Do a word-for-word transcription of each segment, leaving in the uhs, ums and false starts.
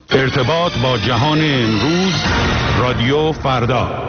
ارتباط با جهان امروز، رادیو فردا.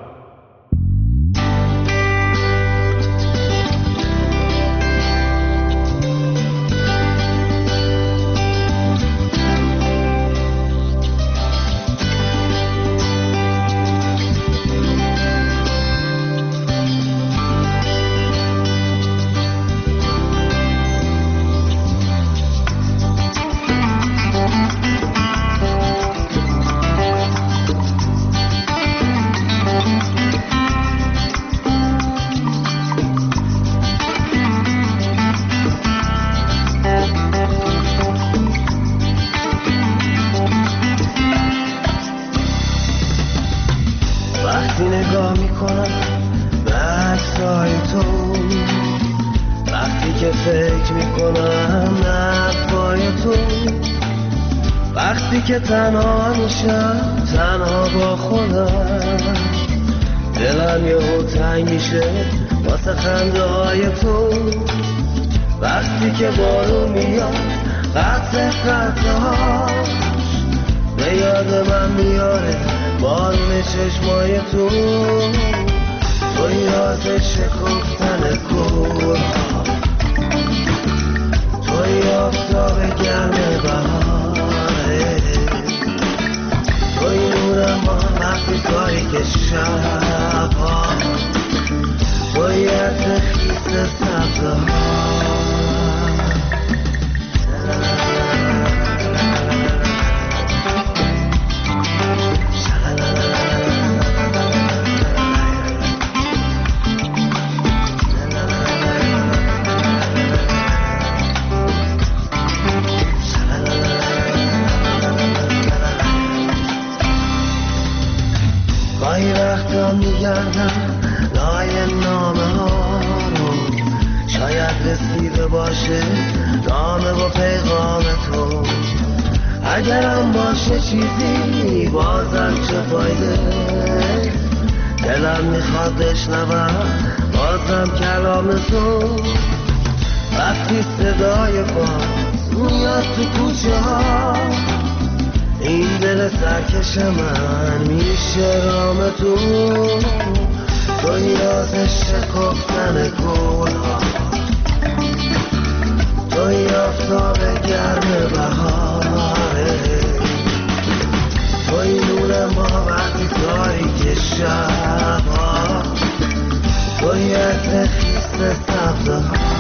که تنها میشم، تنها با خودم، دلم یهو تنگ میشه واسه خنده های تو. وقتی که بارون میاد قطع قطع هاش به یاد من میاره بارون چشمای تو. تو یاد شکفتن گلها، توی آفتاب گرم بهاره، توی نور ما وقتی تاریک شبها، توی عطر خیس سبزه ها. گاهی وقتا میگردم لای نامه ها رو، شاید رسیده باشه نامه با پیغام تو. اگرم باشه چیزی بازم چه فایده، دلم میخواد بشنوم بازم کلام تو. وقتی صدای باز میاد تو کوچه ها، این دل سرکش من میشه رام تو. تو یاد شکفتن گلها، تو آفتاب گرم بهاره، توی نور ما وقتی تاریک شبها، توی عطر خیس سبزه ها.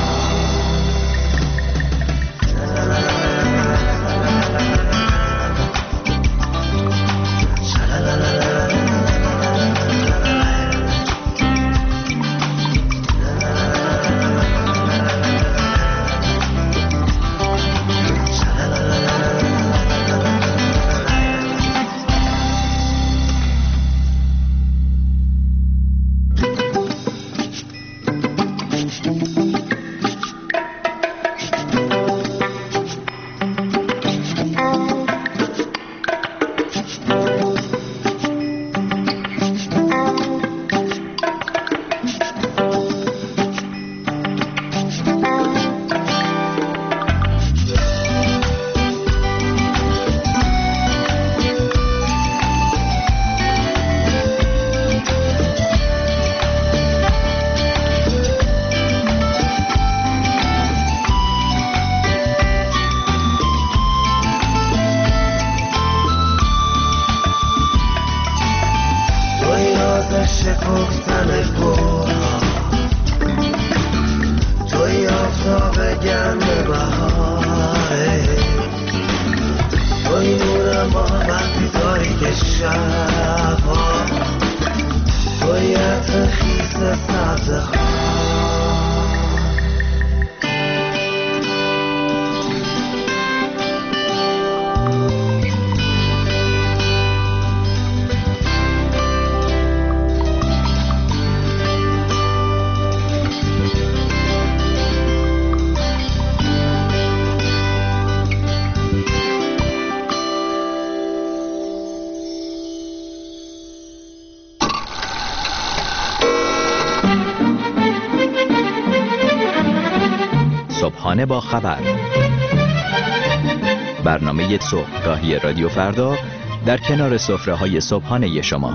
صبحانه با خبر. برنامه صبحگاهی رادیو فردا در کنار سفره‌های صبحانه شما.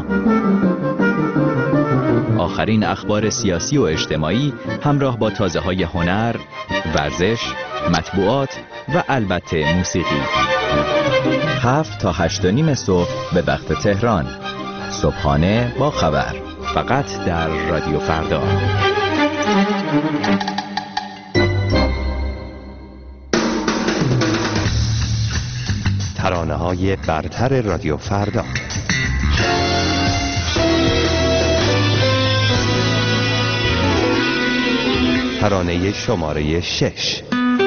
آخرین اخبار سیاسی و اجتماعی همراه با تازه‌های هنر، ورزش، مطبوعات و البته موسیقی. هفت تا هشت و نیم صبح به وقت تهران. صبحانه با خبر، فقط در رادیو فردا. ترانه‌های برتر رادیو فردا. ترانه شماره شش.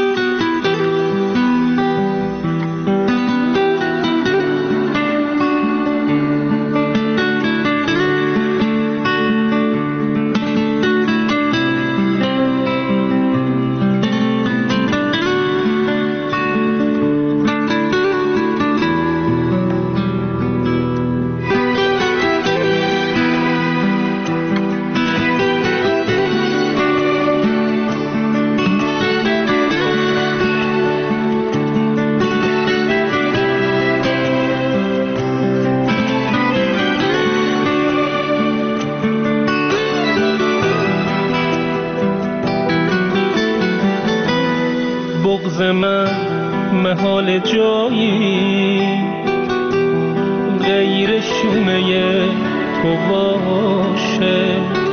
بغض من محال جایی غیر شومه تو باشه،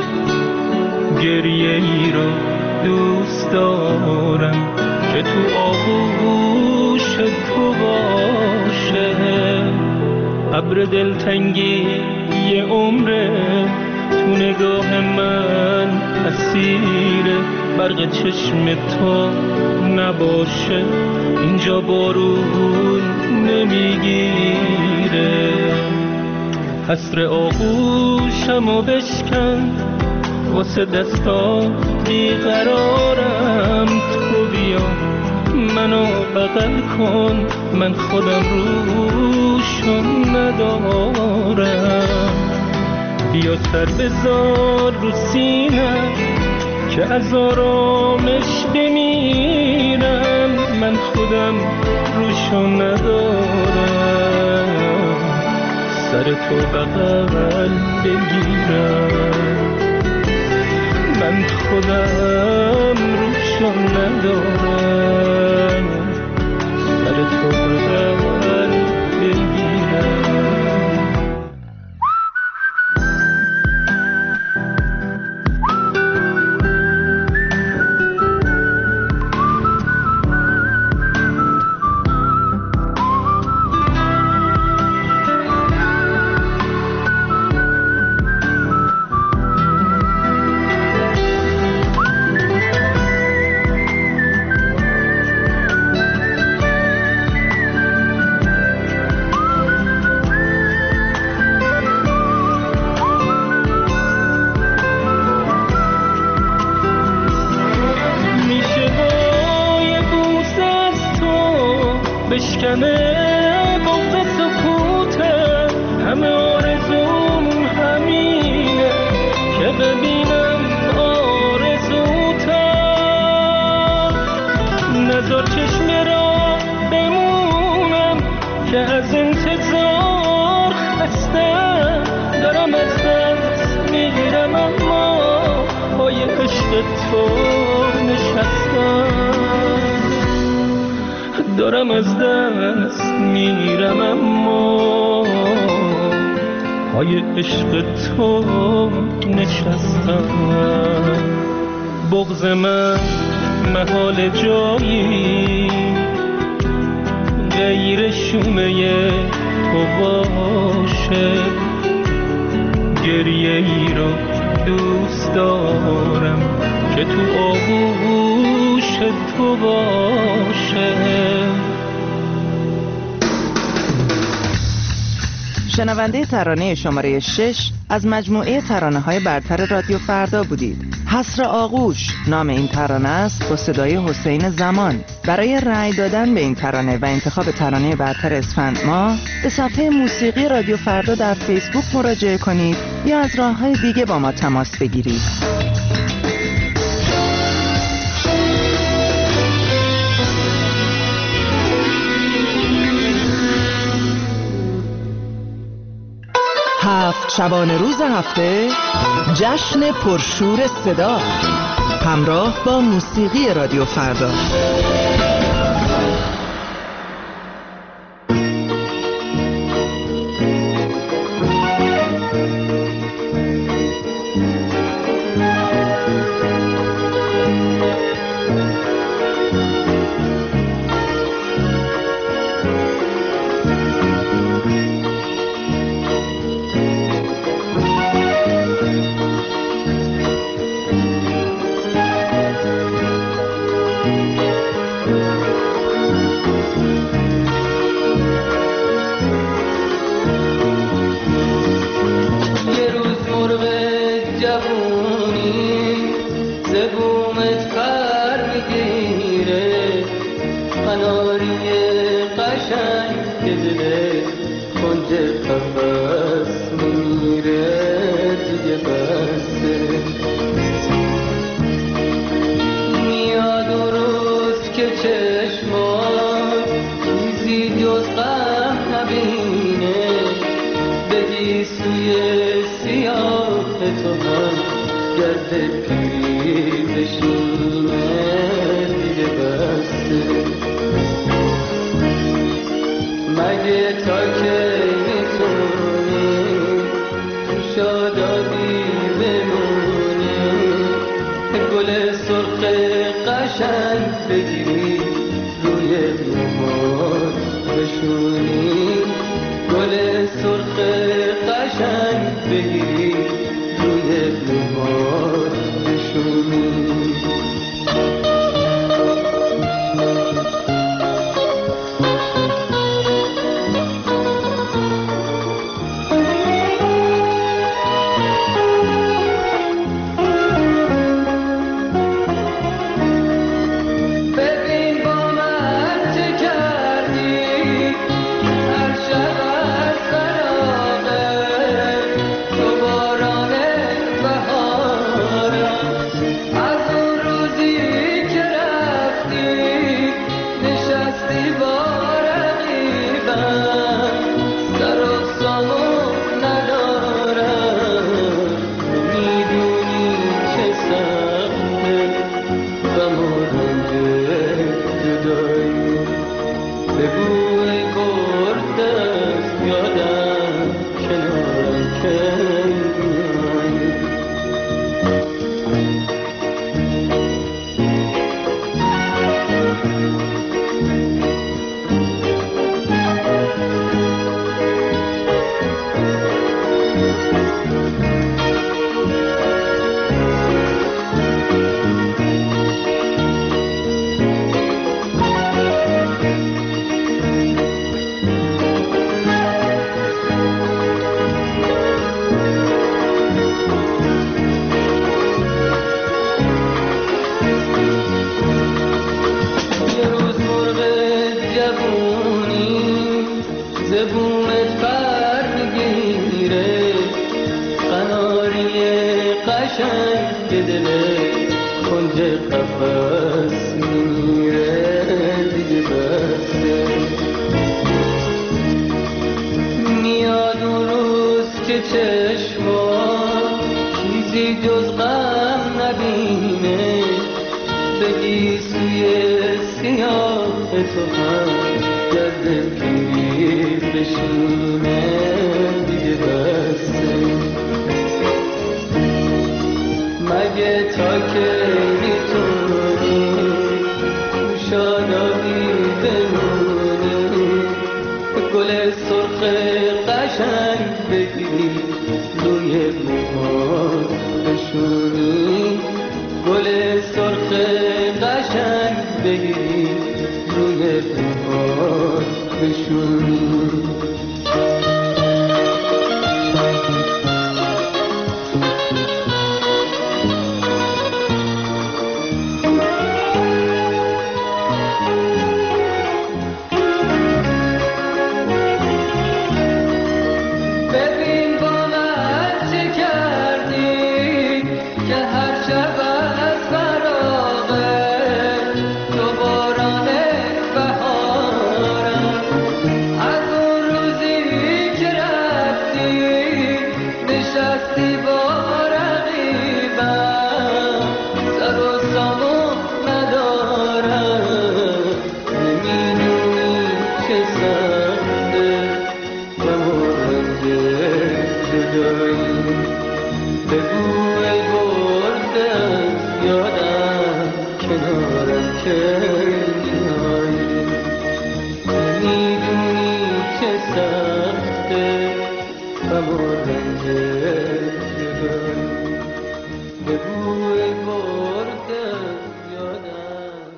گریه ای رو دوست دارم که تو آغوش تو باشه. ابر دلتنگی یه عمره تو نگاه من اسیر برق چشم تو نباشه. اینجا بارون نمیگیره، حسر آغوشمو بشکن واسه دستا بیقرارم. تو بیا منو بغل کن، من خودم روشو ندارم. بیا سر بذار رو سینه که از آرامش بمیرم، من خودم روشو ندارم. سر تو بغل بگیرم، من خودم روشو ندارم. سر تو بغل بگیرم. بشکنه بغض سکوته، همه آرزوم همینه که ببینم آرزوتم. نذار چشم را بمونم که از انتظار خستم، دارم از دست میگیرم اما پای عشق تو نشستم. دارم از دست میرم اما پای عشق تو نشستم. بغض من محال جایی غیر شومه تو باشه، گریه ای رو دوست دارم که تو آغوش تو باشه. شنونده ترانه شماره شش از مجموعه ترانه‌های برتر رادیو فردا بودید. حسر آغوش نام این ترانه است با صدای حسین زمان. برای رأی دادن به این ترانه و انتخاب ترانه برتر اسفند ماه به صفحه موسیقی رادیو فردا در فیسبوک مراجعه کنید یا از راه‌های دیگه با ما تماس بگیرید. هفت شبانه روز هفته جشن پرشور صدا همراه با موسیقی رادیو فردا. بهارم از اون روزی جدایی بگو ای بردم یادم کنارم که میای میدونی چه سخته غم و رنج جدایی بگو ای بردم یادم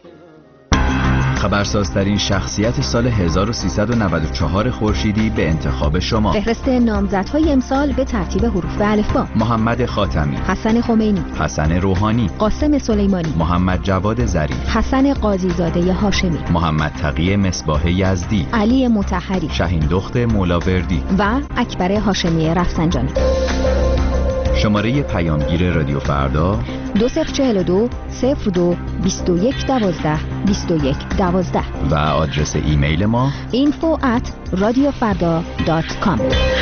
خبرسازترین شخصیت سال هزار و سیصد و نود و چهار خورشیدی به انتخاب شما. فهرست نامزدهای امسال به ترتیب حروف الفبا: محمد خاتمی، حسن خمینی، حسن روحانی، قاسم سلیمانی، محمد جواد ظریف، حسن قاضیزاده هاشمی، محمد تقی مصباح یزدی، علی مطهری، شهین دخت مولاوردی و اکبر هاشمی رفسنجانی. شماره پیامگیر رادیو فردا دو صفر چهل دو صفر دو بیست و یک دوازده بیست و یک دوازده و آدرس ایمیل ما اینفو ات رادیو فردا دات کام.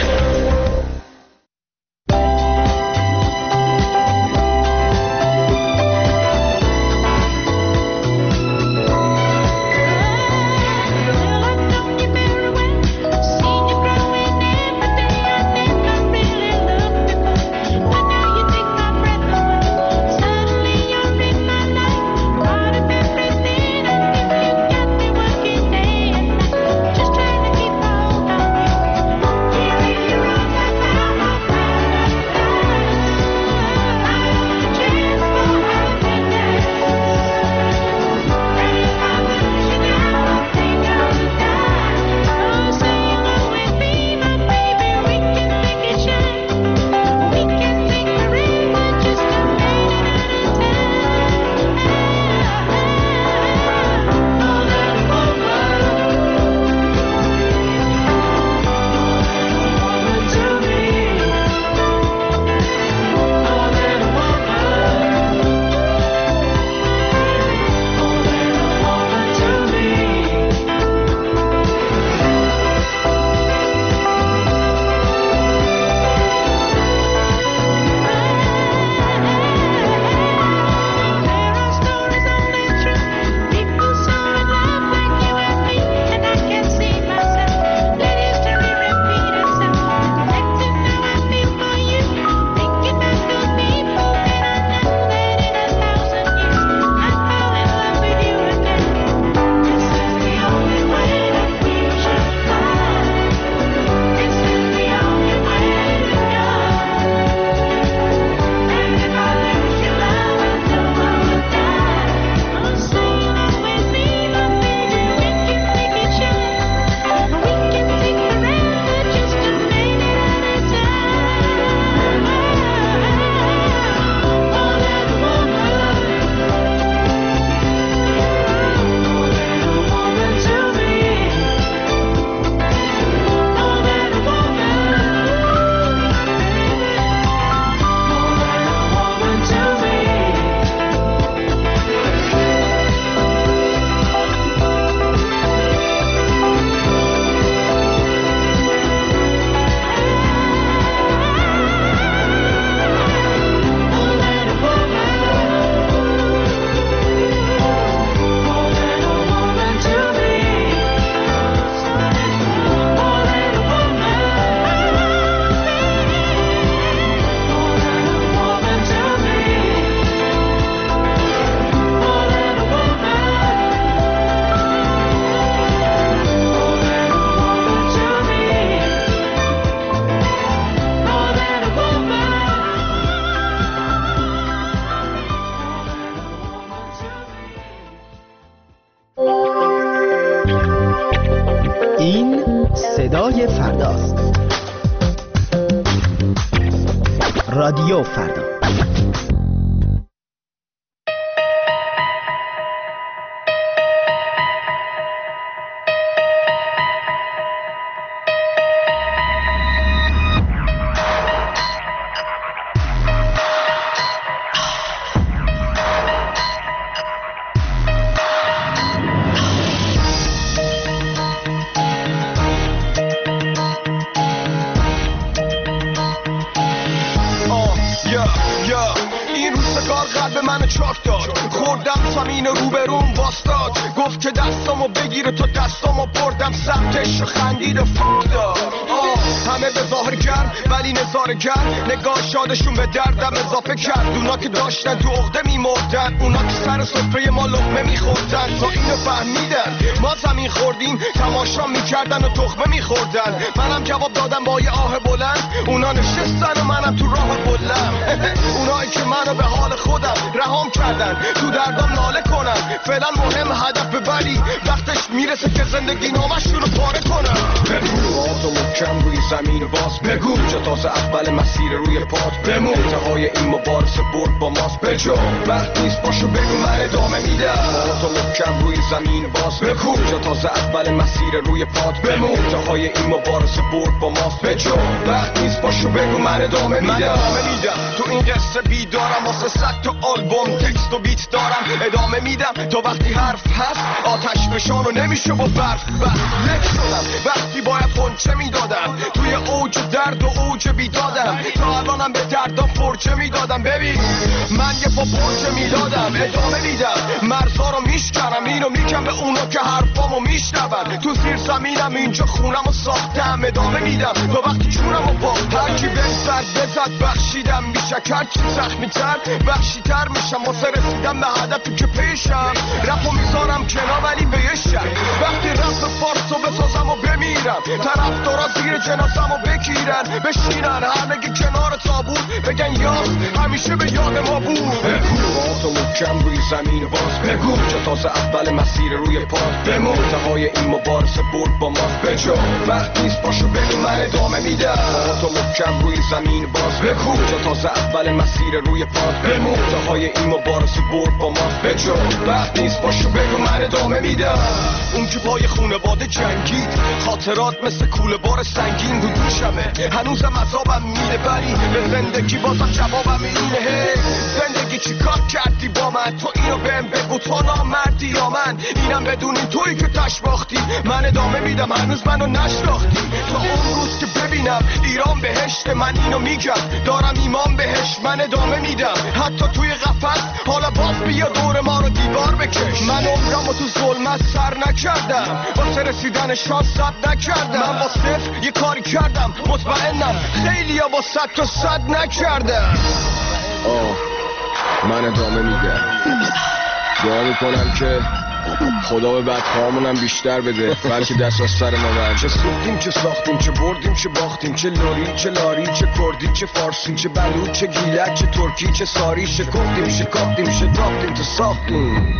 صدای فرداست. رادیو فردا. گفت که دستامو بگیره تا دستامو بردم سمتش و خندید و فکر داد. همه به ظاهر گرم ولی نظاره گرم، نگاه شادشون به دردم اضافه کرد. اونا که داشتن تو عقده میمردن، اونا که سر سفره ما لقمه میخوردن، تا اینو فهمیدن ما زمین خوردیم تماشا میکردن و تخمه میخوردن. منم جواب دادم با یه آه بلند، اونا نشستن و منم تو راه بلند. اونایی که منو به حال خودم رهام کردن، تو دردم ناله کنن، فعلا مهم هدف ببری، وقتش میرسه که زندگی نامشون رو پاره کنن. بگو آتو محکم روی زمین باز، بگو جا تازه اول مسیر روی پات بمون، انتهای این مبارزه برد با ماست بجا، وقت نیست باشو بگو من ادامه میدم. آتو محکم روی زمین باز، بگو جا تازه اول مسیر روی پات بمون، انتهای این مبارزه برد با ماست بجا، وقت نیست باشو بگو من ادامه میدم. من ادامه میدم تو این قصه بیدارم، واسه صد تا آلبوم تکست و بیت دارم، ادامه میدم تا وقتی حرف هست آتش بشان و نمیشه با برف بس. لک شدم وقتی باید خونچه میدادم، توی اوج درد و اوج بیدادم، تا الانم به دردم فرچه میدادم. ببین من یه پا پرچه میدادم، ادامه میدم مرزا رو میشکنم، اینو میگم به اونا که حرفامو میشنون. تو زیر زمینم اینجا خونم و ساختم، ادامه میدم تا وقتی جونم و با هر کی بزد بزد بخشیدم، بیشکر چی زخمی تر بخشی تر میشم، واسه رسیدم به هدفی که پیشم. رپو میذارم کنار ولی به یه شک، وقتی رپ فارسو بسازم و بمیرم، طرف دارا زیر جنازم و بگیرن بشینن همگی کنار تابوت، بگن یاس همیشه به یاد ما بود. بگو آتو محکم روی زمین باز، بگو جا تازه اول مسیر روی پات بمون، انتهای این مبارزه برد با ما بجا، وقت نیست باشو بگو من ادامه میدم. آتو محکم روی زمین باز، بگو جا تازه اول مسیر روی پات بمون، انتهای این مبارزه برد با ما بجا، وقت نیست باشو بگو من ادامه میدم. اون که پای خونواده جنگید، خاطرات مثل کوله بار سنگین رو دوشمه، هنوزم عذابم میده ولی به زندگی بازم جوابم اینه. زندگی چی کار کردی با من، تو اینو بهم بگو تو نامردی یا من، اینم بدونی تویی که تش باختی، من ادامه میدم هنوز منو نشناختی. تا اون روز که ببینم ایران بهشت، من اینو میگم دارم ایمان بهش، من ادامه میدم حتی توی قفس، حالا باز بیا دور ما رو دیوار بکش. من عمرمو تو ظلمت سر نکردم، واسه رسیدن شانس صد نکردم، من با صفر یه کاری کردم، مطمئنم خیلی ها با صد تا صد نکردم. آه من ادامه میدم، دعا میکنم که خدا به بدخواهامونم بیشتر بده، بلکه دست از سر ما برد. چه سوختیم چه ساختیم، چه بردیم چه باختیم، چه لوری چه لاری، چه کردی چه فارسی، چه بلوچ چه گیلک چه ترکی چه ساری، شکفتیم شکافتیم شتافتیم تو ساختیم.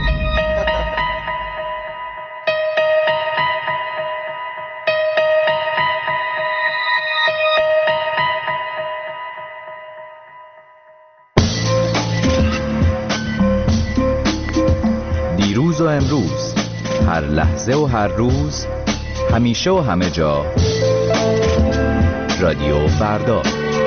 دیروز و امروز، هر لحظه و هر روز، همیشه و همه جا، رادیو فردا.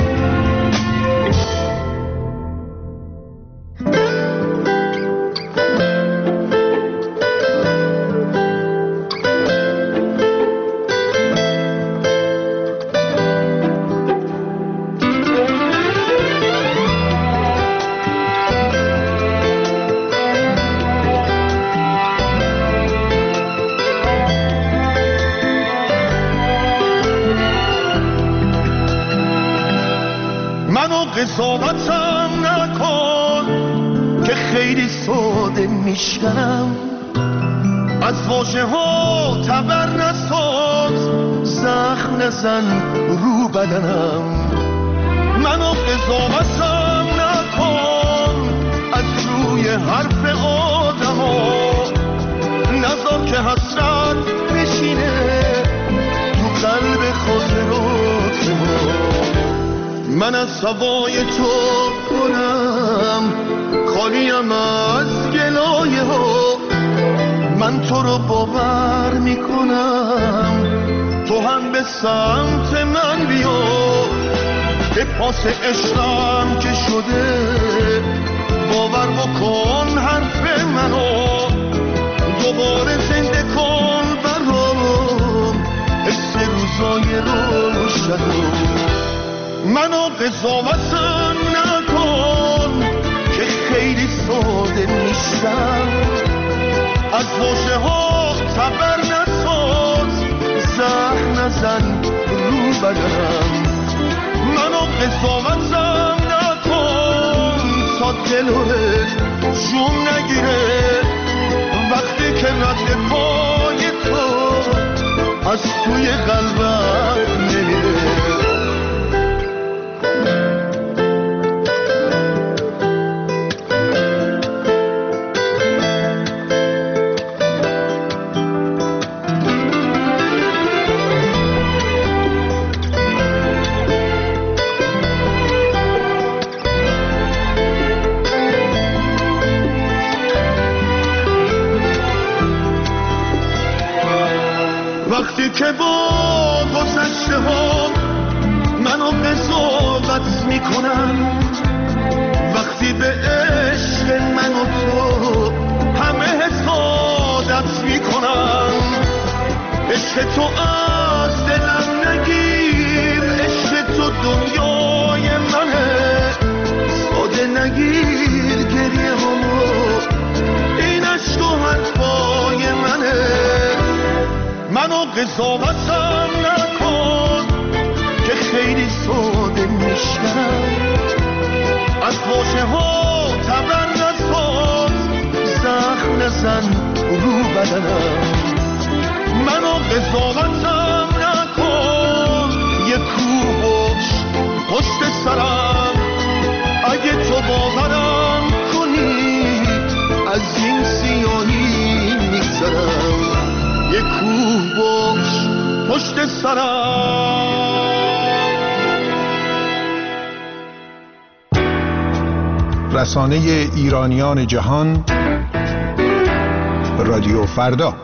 قضاوتم نکن که خیلی ساده میشکنم، از واژه ها تبر نساز، زخم نزن رو بدنم. منو قضاوتم نکن از روی حرف آدم ها، نذار که حسرت بشینه تو قلب خاطرات ما. من از هوای تو کنم خالیم از گلایه ها، من تو رو باور میکنم تو هم به سمت من بیا، به پاس عشقم که شده باور بکن حرف منو، دوباره زنده کن برام حس روزای روشنو. منو قضاوتم نکن که خیلی ساده نیستم، از واژه ها تبر نساز، زخم نزن رو بدنم. منو قضاوتم نکن تا دلوره جون نگیره وقتی که رد پای تو از توی قلبم نمیره. وقتی که با گذشته ها منو قضاوت میکنن، وقتی به عشق من و تو همه حسادت میکنن، عشق تو از دلم نگیر، عشق تو دنیای منه، ساده نگیر گریه همو، این عشق و حرفای منه. منو قضاوتم نکن که خیلی ساده میشم، از واژه ها تبر نساز، زخم نزن رو بدنم. منو قضاوتم نکن یه کوبش پشت سرم، اگه تو باورم کنی از این سیاهی میگذرم. یه کوه باش پشت سرم. رسانه ایرانیان جهان، رادیو فردا.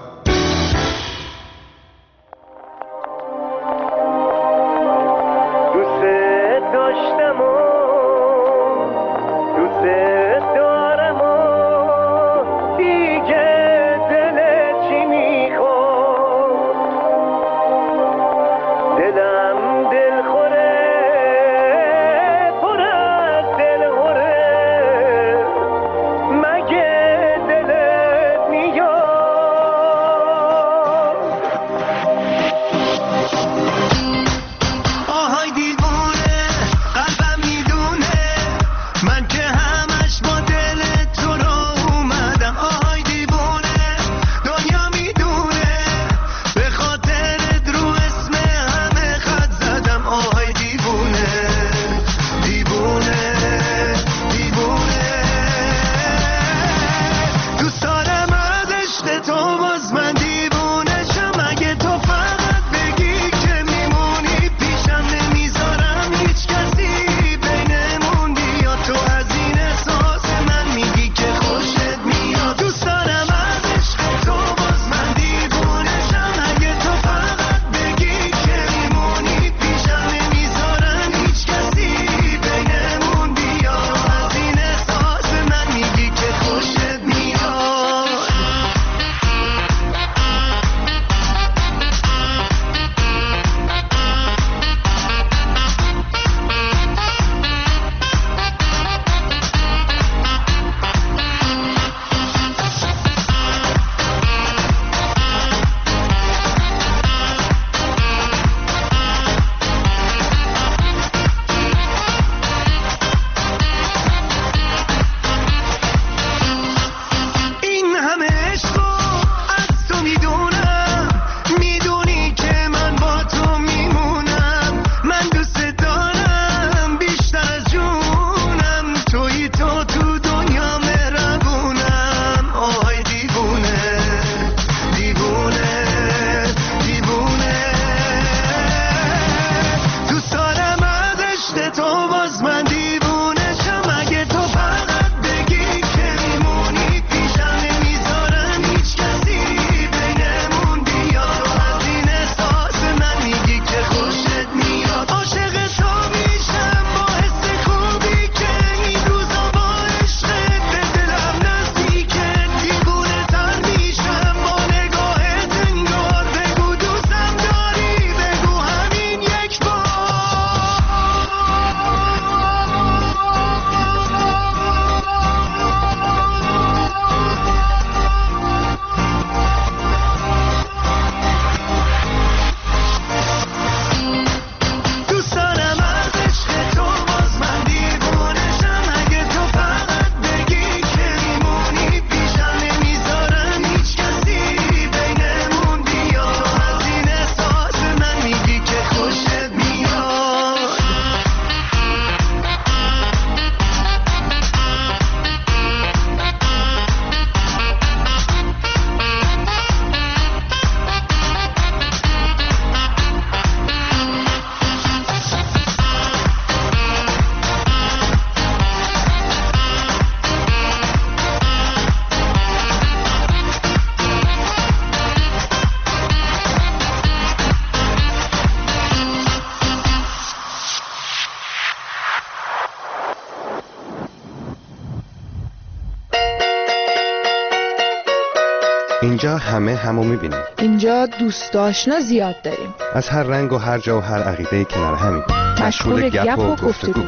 اینجا همه همو میبینیم. اینجا دوست آشنا زیاد داریم. از هر رنگ و هر جا و هر عقیده کنار همین. مشغول گپ و گفتگو.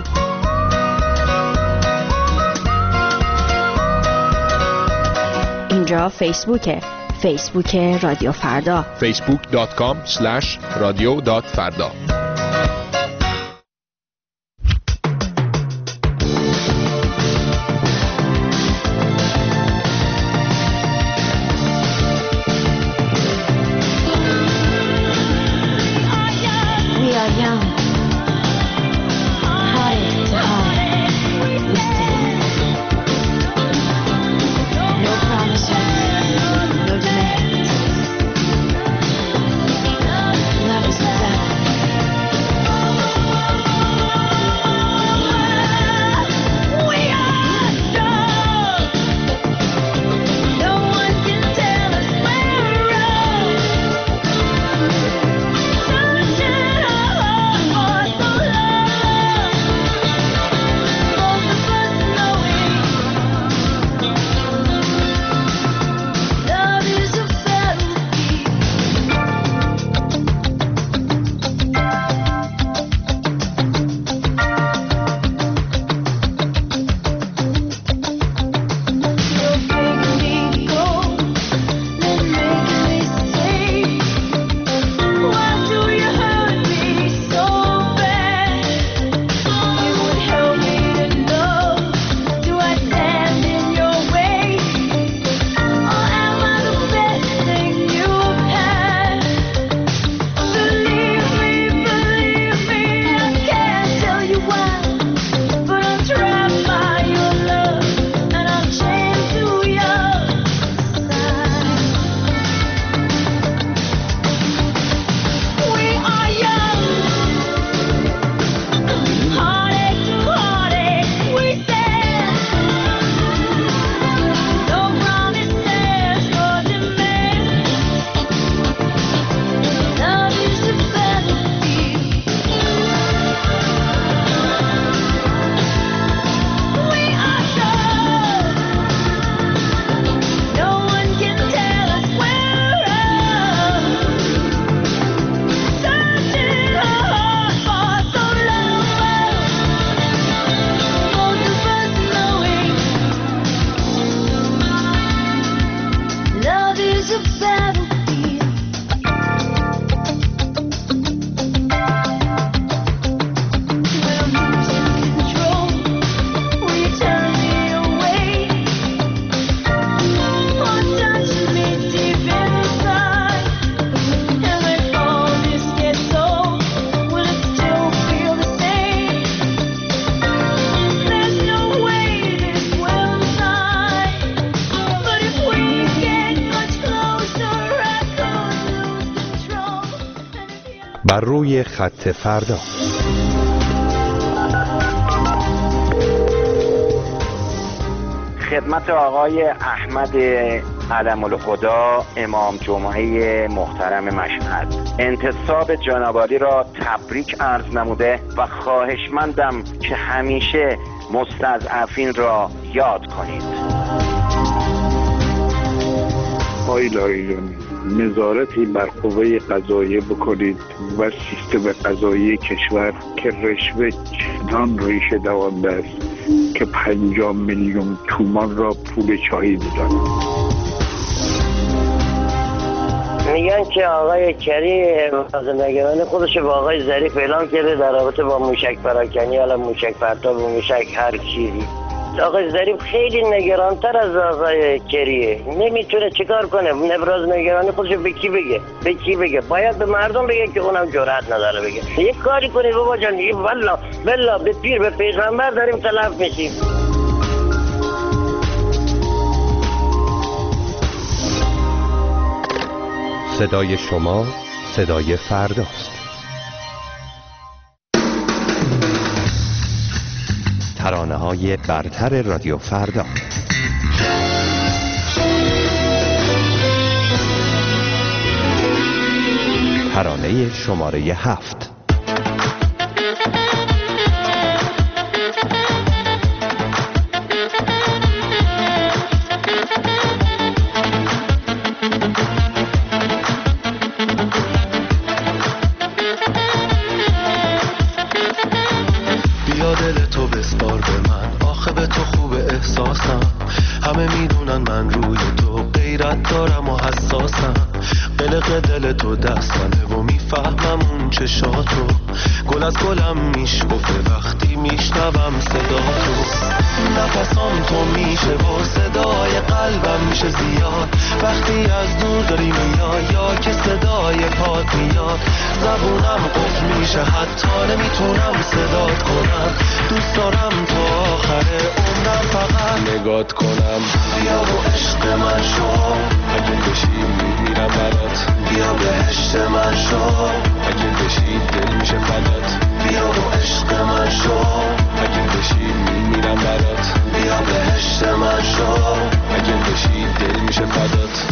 اینجا فیسبوکه. فیسبوک رادیو فردا. فیسبوک دات کام اسلش رادیو دات فردا. بر روی خط فردا. خدمت آقای احمد علم‌الخدا امام جمعه محترم مشهد، انتصاب جنابعالی را تبریک عرض نموده و خواهشمندم که همیشه مستضعفین را یاد کنید. آقای لایجانی، نظارتی بر قوه قضاییه بکنید و سیستم قضایی کشور که رشوه چنان ریشه دوانده است که پنجاه میلیون تومان را پول چایی میدن. میگن که آقای کری نگران خودش با آقای ظریف اعلام کرده در رابطه با موشک پراکنی، حالا موشک پرتاب و موشک هر چیزی. آقای ظریف خیلی نگرانتر از آقای کریه، نمیتونه چیکار کنه. ابراز نگرانی خودشو به کی بگه؟ به کی بگه؟ باید به مردم بگه که اونم جرأت نداره بگه. یک کاری کنید بابا جان، والله بالله به پیر به پیغمبر داریم تلف میشیم. صدای شما صدای فرداست. ترانه‌های برتر رادیو فردا. ترانه شماره هفت. دل تو بسپار به من، آخه به تو خوب احساسم. همه میدونن من روی تو غیرت دارم و حساسم. قلق دل تو دستمه و میفهمم اون چشاتو. گل از گلم میشکفه وقتی میشنوم صدا تو. نفسام تو میشه و صدای قلبم میشه زیاد وقتی از دور داری میای یا که صدای پات میاد. زبونم قفل میشه حتی نمیتونم صدات کنم. دوست دارم تا آخر عمرم فقط نگات کنم. بیا و عشق من شو، اگه بشی میمیرم برات. بیا بهشت من شو، اگه بشی دل میشه فدات. بیا و عشق من شو، اگه بشی میمیرم برات. بیا بهشت من شو، اگه بشی دل میشه فدات.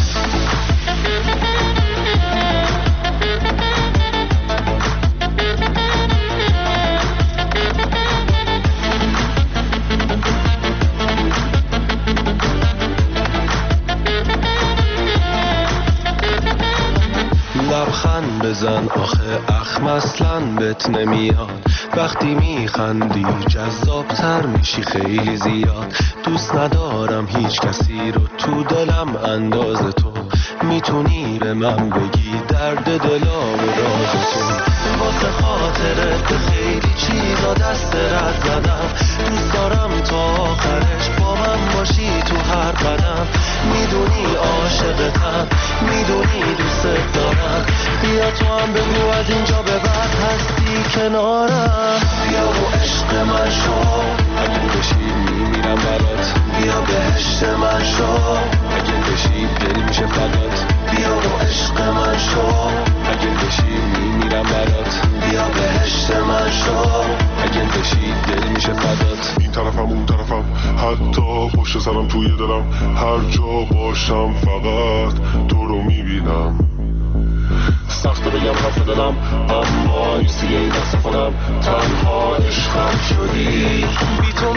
لبخند بزن آخه اخم اصلا بهت نمیاد. وقتی میخندی جذابتر میشی خیلی زیاد. دوست ندارم هیچ کسی رو تو دلم انداز تو. میتونی به من بگی درد دلا و راز تو. واسه خاطرت خیلی چیزا دست رد زدم. دوست دارم تا آخرش با من باشی تو هر قدم. میدونی عاشقتم، میدونی دوست دارم. بیا تو هم بگو از اینجا به بعد هستی کنارم. بیا و عشق من شو، اگه بشی میمیرم برات. بیا بهشت من شو، اگه بشی دل میشه فدات. بیا و عشق من شو، اگه بشی میمیرم برات. بیا بهشت من شو، اگه بشی دل میشه فدات. این طرفم اون طرفم حتی پشت سرم توی دلم. هر جا باشم فقط تو رو میبینم. سخته بگم حرف دلم اما نیستی این دست خودم. تنها عشقم شدی، بی تو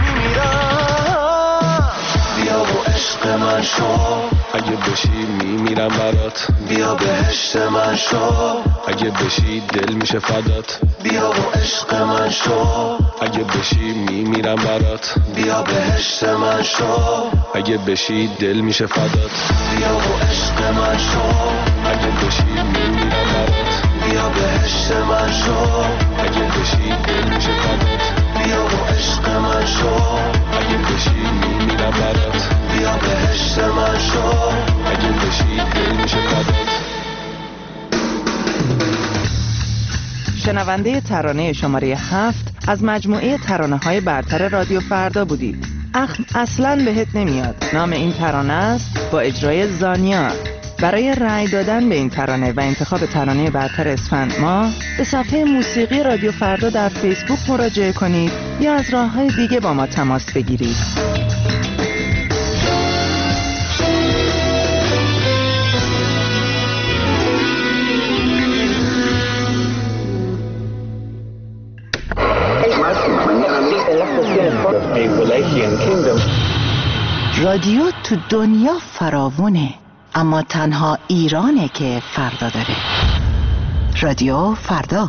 میمیرم. بیا و عشق من شو، اگه بشی میمیرم برات. بیا بهشت من شو، اگه بشی دل میشه فدات. بیا و عشق من شو، اگه بشی میمیرم برات. بیا بهشت من شو، اگه بشی دل میشه فدات. بیا و عشق من شو، اگه بشی میمیرم برات. بیا بهشت من شو، اگه بشی دل میشه فدات. بیا و عشق من شو، اگه بشی میمیرم برات. بیا بهشت من شو، اگه بشی دل میشه فدات. شنونده ترانه شماره هفت از مجموعه ترانه های برتر رادیو فردا بودید. اخم اصلاً بهت نمیاد نام این ترانه است با اجرای زانیا. برای رأی دادن به این ترانه و انتخاب ترانه برتر اسفند ماه به صفحه موسیقی رادیو فردا در فیسبوک مراجعه کنید یا از راه‌های دیگه با ما تماس بگیرید. رادیو تو دنیا فراوونه، اما تنها ایرانه که فردا داره. رادیو فردا.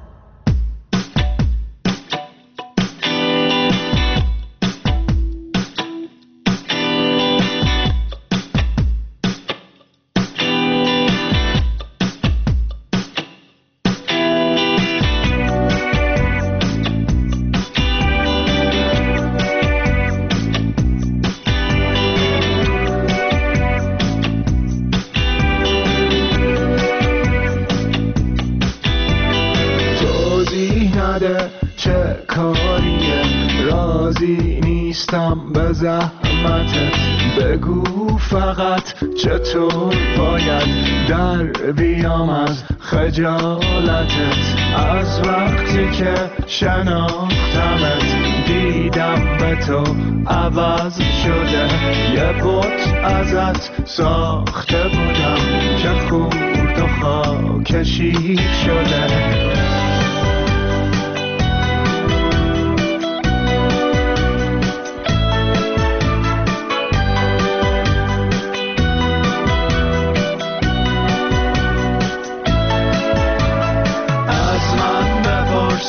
چه کاریه راضی نیستم به زحمتت. بگو فقط چطور باید در بیام از خجالتت. از وقتی که شناختمت دیدم به تو عوض شده. یه بت ازت ساخته بودم که خورد و خاکشی شده.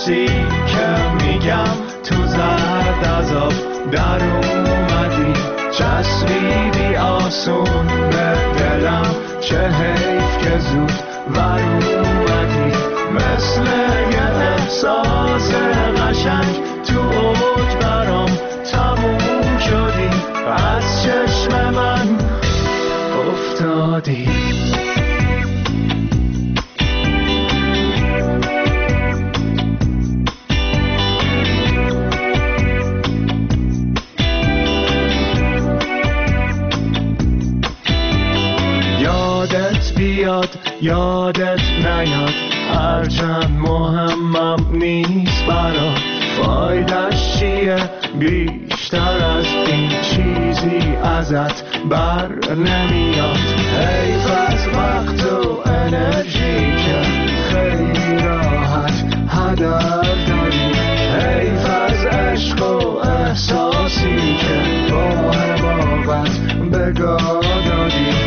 بپرسی که میگم تو زرد از آب در اومدی، چسبیدی آسون به دلم، چه حیف که زود ور اومدی، مثل یه احساس قشنگ تو اوج برام تموم شدی، از چشم من افتادی. یادت نیاد هرچند مهمم نیست برات، فایدش چیه بیشتر از این چیزی ازت بر نمیاد، حیف از وقت و انرژی که خیلی راحت هدر داری، حیف از عشق و احساسی که با حماقت بگاه دادی.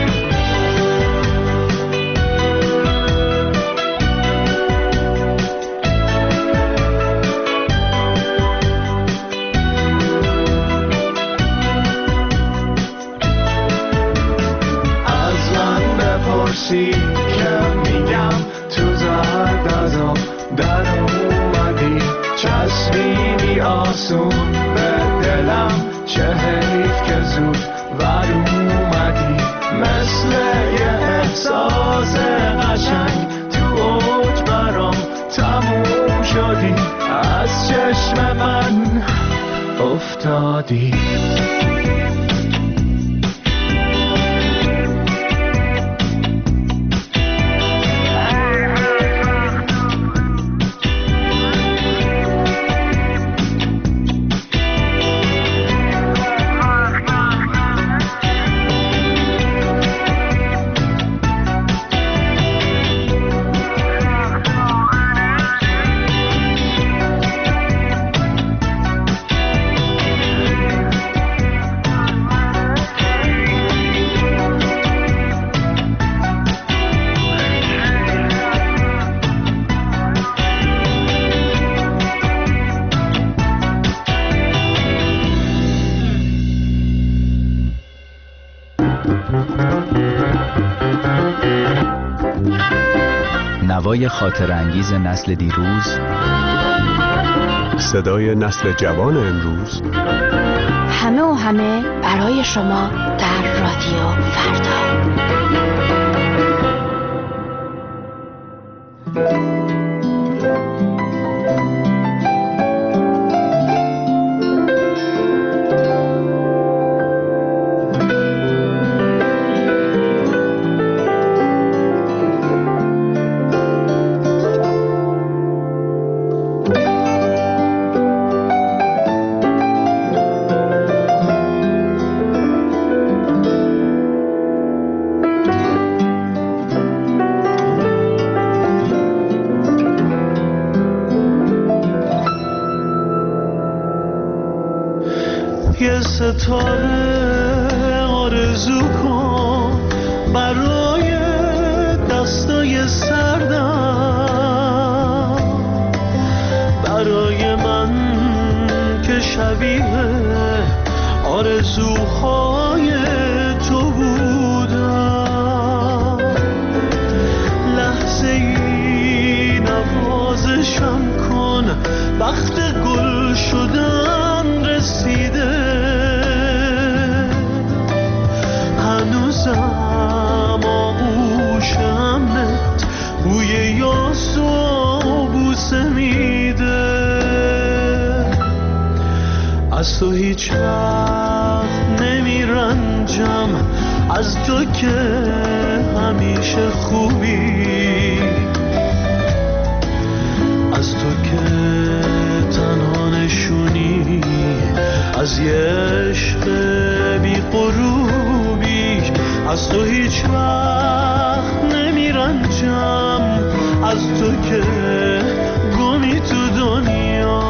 که میگم تو زرد از آب در اومدی، چسبیدی آسون به دلم، چه حیف که زود ور اومدی، مثل یه احساس قشنگ تو اوج برام تموم شدی، از چشم من افتادی. نوای خاطر انگیز نسل دیروز، صدای نسل جوان امروز، همه و همه برای شما در رادیو فردا. یه ستاره آرزو کن برای دستای سردم، برای من که شبیه آرزوهای تو بودم، لحظه ای نوازشم کن، وقت گل شدن رسیده، هنوزم آغوشمت بوی یاس و بوسه میده، از تو هیچ وقت نمیرنجم، از تو که همیشه خوبی، از تو که تنها نشونی از یه عشق بی غروبی، از تو هیچ وقت نمیرنجم، از تو که گمی تو دنیا،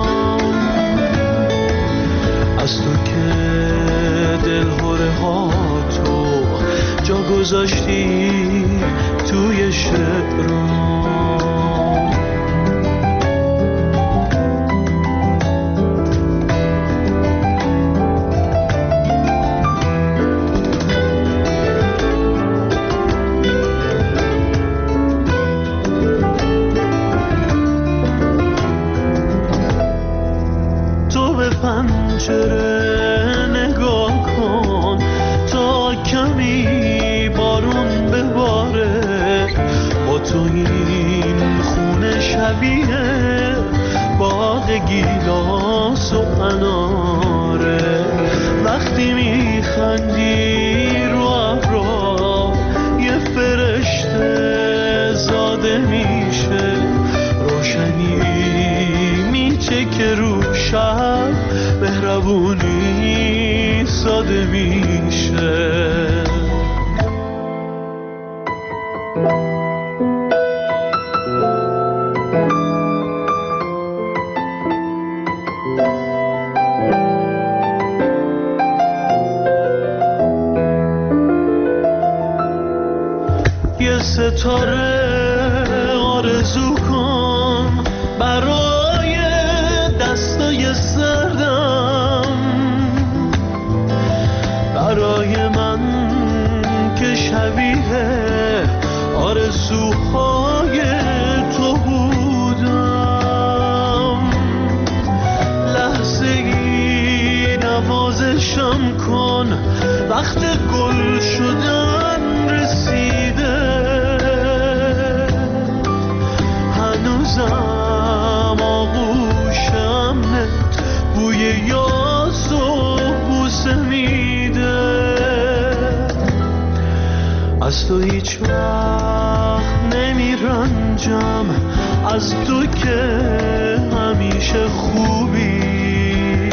از تو که دلهوره ها تو جا گذاشتی توی شعرام. پنجره نگاه کن تا کمی بارون بباره، با تو این خونه شبیه باغ گیلاس و اناره. وقتی میخندی رو ابرا یه فرشته زاده میشه، روشنی میچکه رو شب، مهربونی ساده میشه. یه ستاره آرزو کن برای دستای سردم، برای من که شبیه آرزوهای تو بودم. لحظه ای نوازشم کن، وقت گل شدن رسیده، هنوزم آغوشمت بوی یاس و بوسه میده. از تو هیچ وقت نمیرنجم، از تو که همیشه خوبی،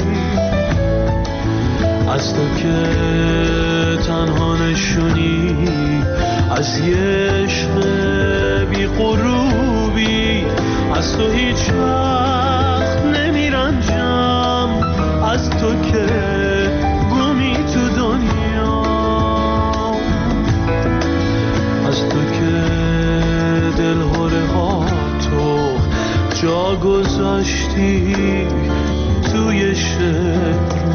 از تو که تنها نشونی از یه عشق بی غروبی. از تو هیچ وقت نمیرنجم، از تو که گمی تو دنیا، از تو که دلهره ها تو جا گذاشتی توی شعر.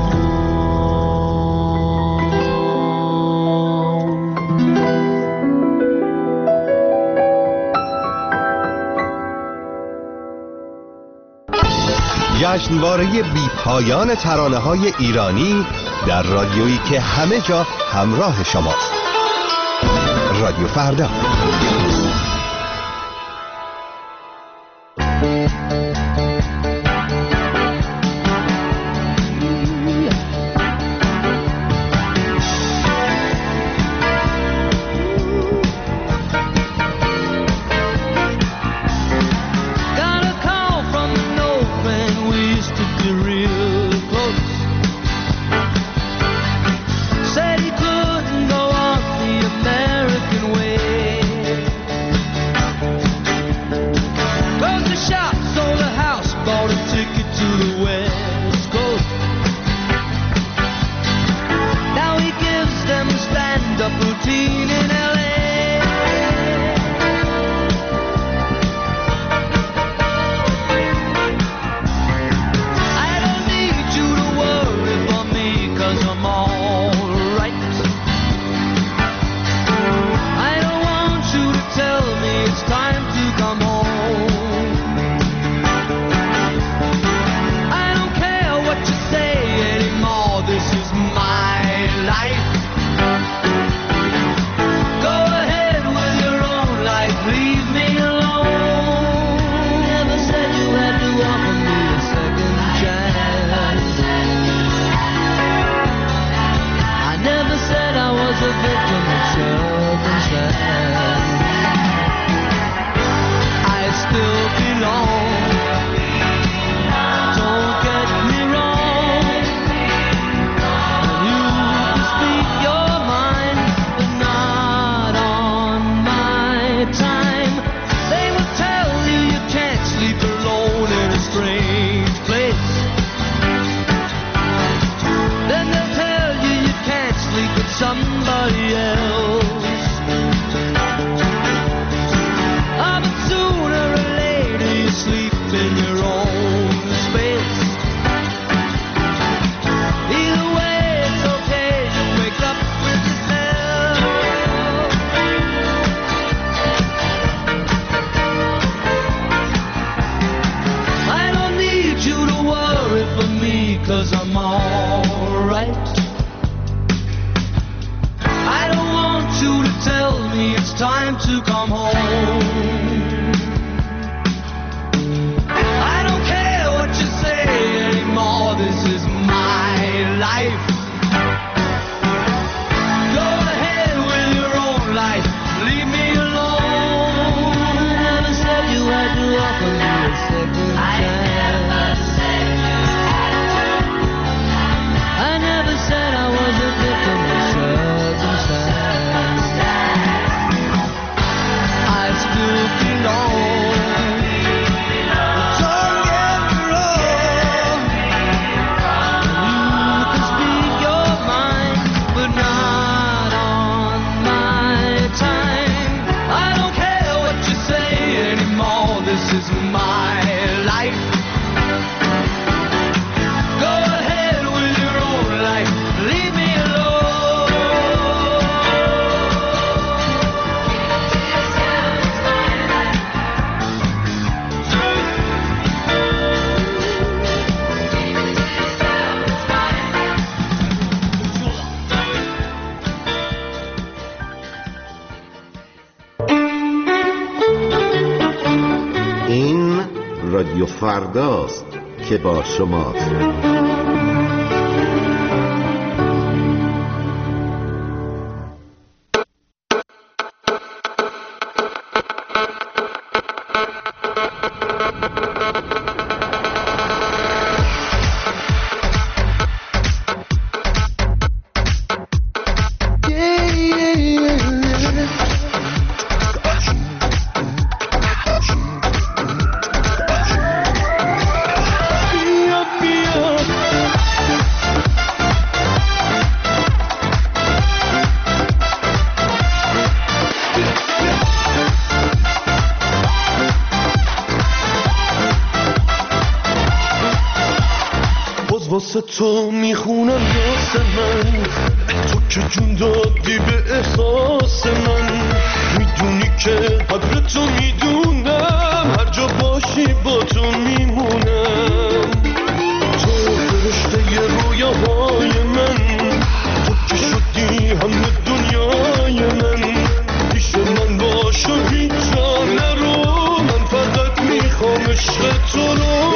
جشنواره بی پایان ترانه‌های ایرانی در رادیویی که همه جا همراه شماست. رادیو فردا. Time to come home. I second chance. I never said I was a victim of circumstance. I still belong. Don't get me wrong. You can speak your mind, but not on my time. I don't care what you say anymore. This is my life. Go ahead with your own life. Leave me این رادیو فرداست که با شماست. واسه تو میخونم یاس من، تو که جون دادی به احساس من. میدونی که قدر تو میدونم، هر جا باشی با تو میمونم. تو فرشته رویاهای من، تو که شدی همه دنیای من. پیش من باش و هیچ جا نرو، من فقط میخوام عشق تو رو.